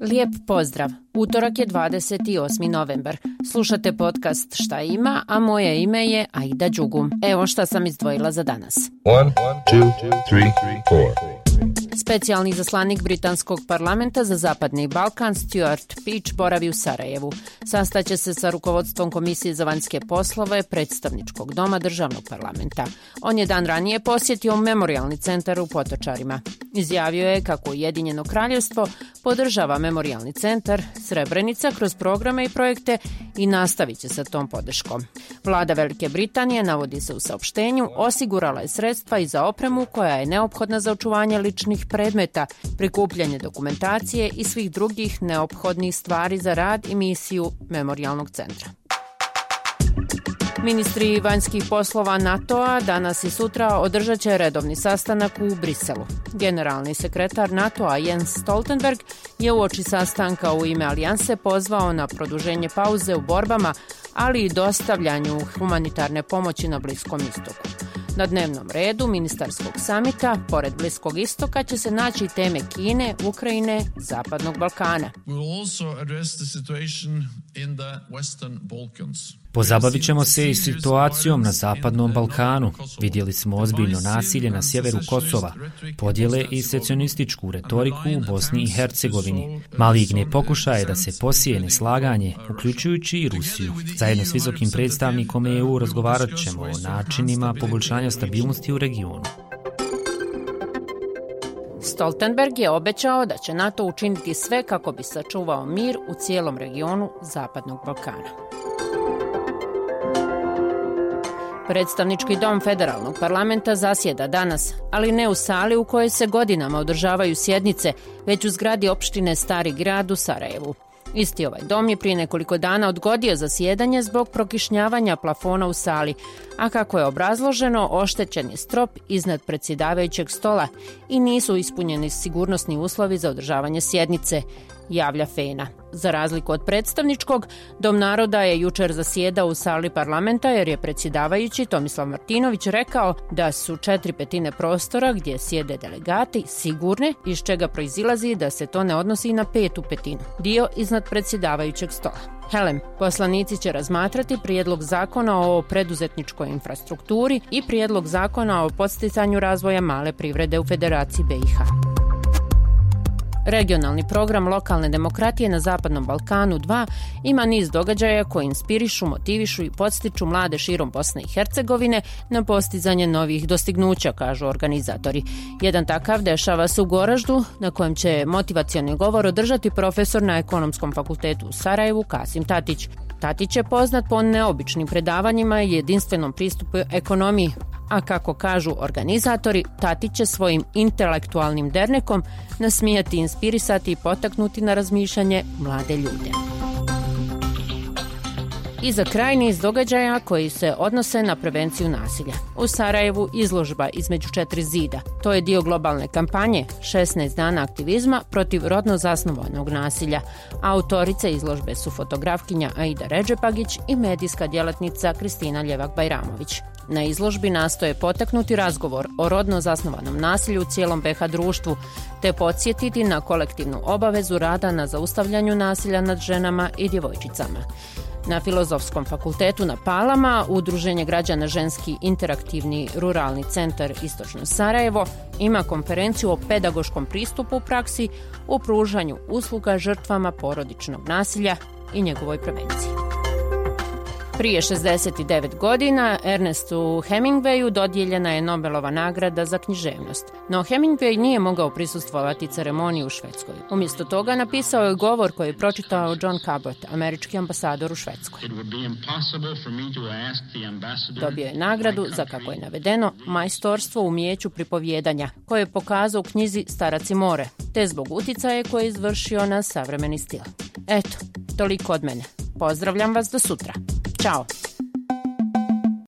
Lijep pozdrav. Utorak je 28. novembar. Slušate podcast Šta ima, a moje ime je Aida Đugum. Evo šta sam izdvojila za danas. 1, 2, 3, 4. Specijalni izaslanik Britanskog parlamenta za Zapadni Balkan Stuart Peach boravi u Sarajevu. Sastaće se sa rukovodstvom Komisije za vanjske poslove Predstavničkog doma državnog parlamenta. On je dan ranije posjetio memorijalni centar u Potočarima. Izjavio je kako Ujedinjeno kraljevstvo podržava memorijalni centar Srebrenica kroz programe i projekte i nastavit će sa tom podrškom. Vlada Velike Britanije, navodi se u saopštenju, osigurala je sredstva i za opremu koja je neophodna za očuvanje ličnih predmeta, prikupljanje dokumentacije i svih drugih neophodnih stvari za rad i misiju memorijalnog centra. Ministri vanjskih poslova NATO-a danas i sutra održat će redovni sastanak u Briselu. Generalni sekretar NATO-a Jens Stoltenberg je uoči sastanka u ime alijanse pozvao na produženje pauze u borbama, ali i dostavljanju humanitarne pomoći na Bliskom istoku. Na dnevnom redu ministarskog samita, pored Bliskog istoka, će se naći teme Kine, Ukrajine, Zapadnog Balkana. Pozabavit ćemo se i situacijom na Zapadnom Balkanu. Vidjeli smo ozbiljno nasilje na sjeveru Kosova, podjele i secesionističku retoriku u Bosni i Hercegovini, maligne pokušaje da se posije neslaganje, uključujući i Rusiju. Zajedno s visokim predstavnikom EU razgovarat ćemo o načinima poboljšanja stabilnosti u regionu. Stoltenberg je obećao da će NATO učiniti sve kako bi sačuvao mir u cijelom regionu Zapadnog Balkana. Predstavnički dom Federalnog parlamenta zasjeda danas, ali ne u sali u kojoj se godinama održavaju sjednice, već u zgradi opštine Stari grad u Sarajevu. Isti ovaj dom je prije nekoliko dana odgodio zasjedanje zbog prokišnjavanja plafona u sali, a kako je obrazloženo, oštećen je strop iznad predsjedavajućeg stola i nisu ispunjeni sigurnosni uslovi za održavanje sjednice, javlja FENA. Za razliku od predstavničkog, Dom naroda je jučer zasjedao u sali parlamenta jer je predsjedavajući Tomislav Martinović rekao da su 4/5 prostora gdje sjede delegati sigurne, iz čega proizilazi da se to ne odnosi i na 5/5, dio iznad predsjedavajućeg stola. Helem, poslanici će razmatrati prijedlog zakona o preduzetničkoj infrastrukturi i prijedlog zakona o podsticanju razvoja male privrede u Federaciji BiH. Regionalni program lokalne demokratije na Zapadnom Balkanu 2 ima niz događaja koji inspirišu, motivišu i podstiču mlade širom Bosne i Hercegovine na postizanje novih dostignuća, kažu organizatori. Jedan takav dešava se u Goraždu, na kojem će motivacioni govor održati profesor na Ekonomskom fakultetu u Sarajevu Kasim Tatić. Tatić je poznat po neobičnim predavanjima i jedinstvenom pristupu ekonomiji, a kako kažu organizatori, Tatić će svojim intelektualnim dernekom nasmijati, inspirisati i potaknuti na razmišljanje mlade ljude. I za kraj niz događaja koji se odnose na prevenciju nasilja. U Sarajevu izložba između 4 zida. To je dio globalne kampanje 16 dana aktivizma protiv rodno zasnovanog nasilja. Autorice izložbe su fotografkinja Aida Redžepagić i medijska djelatnica Kristina Ljevak-Bajramović. Na izložbi nastoje potaknuti razgovor o rodno zasnovanom nasilju u cijelom BiH društvu, te podsjetiti na kolektivnu obavezu rada na zaustavljanju nasilja nad ženama i djevojčicama. Na Filozofskom fakultetu na Palama Udruženje građana Ženski interaktivni ruralni centar Istočno Sarajevo ima konferenciju o pedagoškom pristupu u praksi u pružanju usluga žrtvama porodičnog nasilja i njegovoj prevenciji. Prije 69 godina Ernestu Hemingwayu dodijeljena je Nobelova nagrada za književnost. No Hemingway nije mogao prisustvovati ceremoniji u Švedskoj. Umjesto toga napisao je govor koji je pročitao John Cabot, američki ambasador u Švedskoj. Dobio je nagradu za, kako je navedeno, majstorstvo u umijeću pripovjedanja, koje je pokazao u knjizi Starac i more, te zbog uticaja koje je izvršio na savremeni stil. Eto, toliko od mene. Pozdravljam vas do sutra. Ćao!